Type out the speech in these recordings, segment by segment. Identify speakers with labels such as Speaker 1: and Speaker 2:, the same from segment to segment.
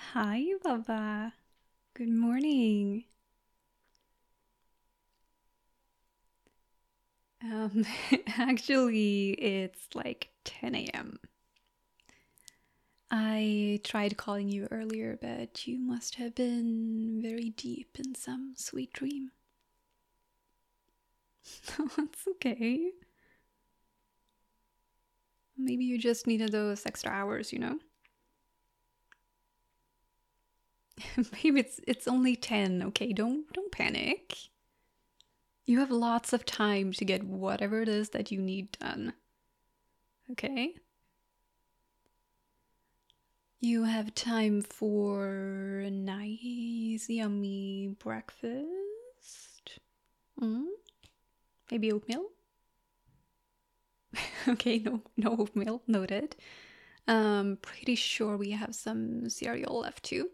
Speaker 1: Hi, Baba. Good morning. Um, actually, it's like 10 a.m. I tried calling you earlier, but you must have been very deep in some sweet dream. It's okay. Maybe you just needed those extra hours, you know? Maybe it's only 10, okay? Don't panic. You have lots of time to get whatever it is that you need done. Okay? You have time for a nice, yummy breakfast? Mm? Maybe oatmeal? Okay, no oatmeal, noted. Pretty sure we have some cereal left too.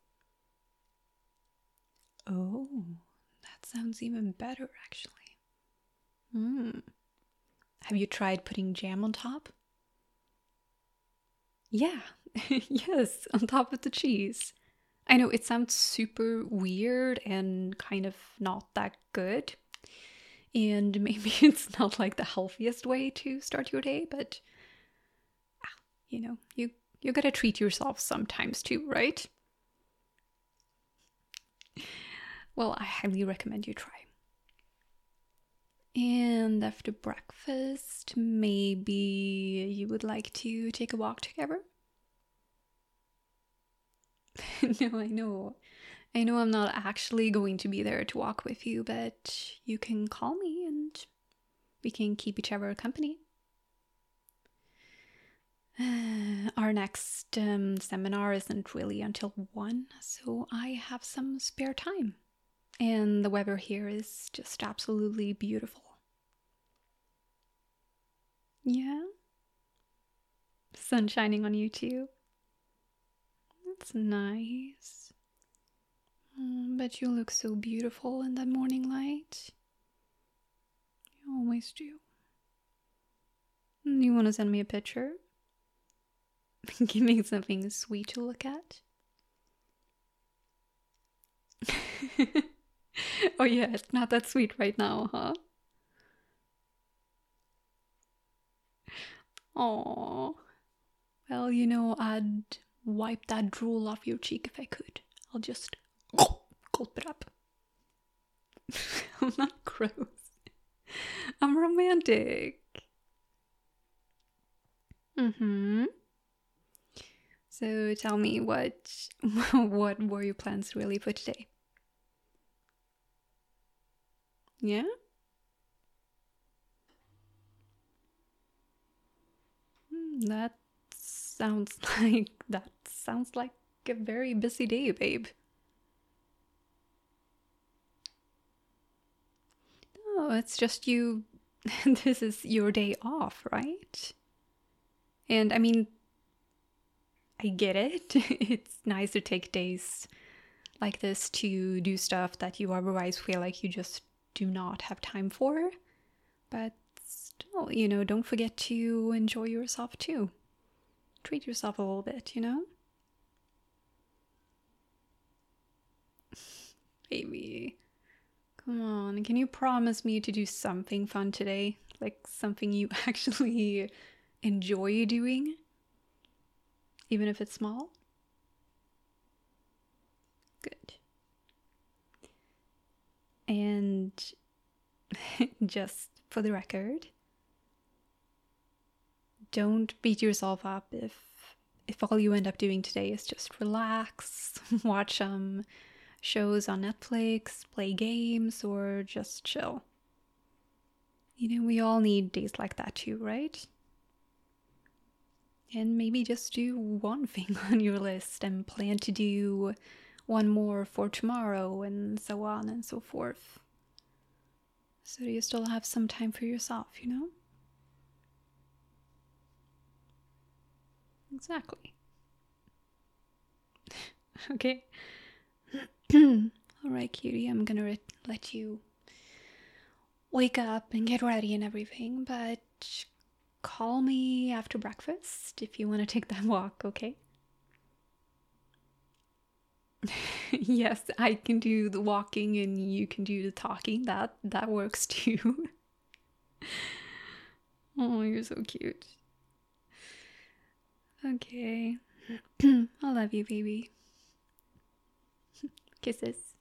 Speaker 1: Oh, that sounds even better actually. Mm. Have you tried putting jam on top? Yeah, yes, on top of the cheese. I know it sounds super weird and kind of not that good. And maybe it's not like the healthiest way to start your day, but you gotta treat yourself sometimes too, right? Well, I highly recommend you try. And after breakfast, maybe you would like to take a walk together? No, I know. I know I'm not actually going to be there to walk with you, but you can call me and we can keep each other company. Our next seminar isn't really until 1, so I have some spare time. And the weather here is just absolutely beautiful. Yeah? Sun shining on you too. That's nice. But you look so beautiful in that morning light. You always do. You want to send me a picture? Give me something sweet to look at? Oh, yeah, it's not that sweet right now, huh? Aww. Well, I'd wipe that drool off your cheek if I could. I'll just gulp it up. I'm not gross. I'm romantic. Mm-hmm. So tell me what were your plans really for today? Yeah? That sounds like a very busy day, babe. Oh, it's just you. This is your day off, right? And I mean, I get it. It's nice to take days like this to do stuff that you otherwise feel like you just do not have time for. But still, don't forget to enjoy yourself too. Treat yourself a little bit. Baby, come on. Can you promise me to do something fun today? Like something you actually enjoy doing? Even if it's small? Good. And just for the record, don't beat yourself up if all you end up doing today is just relax, watch some shows on Netflix, play games, or just chill. We all need days like that too, right? And maybe just do one thing on your list and plan to do one more for tomorrow, and so on and so forth. So you still have some time for yourself? Exactly. Okay. All right, cutie, I'm gonna let you wake up and get ready and everything, but call me after breakfast if you want to take that walk, okay? Yes, I can do the walking and you can do the talking. That works too. Oh, you're so cute. Okay. I love you, baby. Kisses.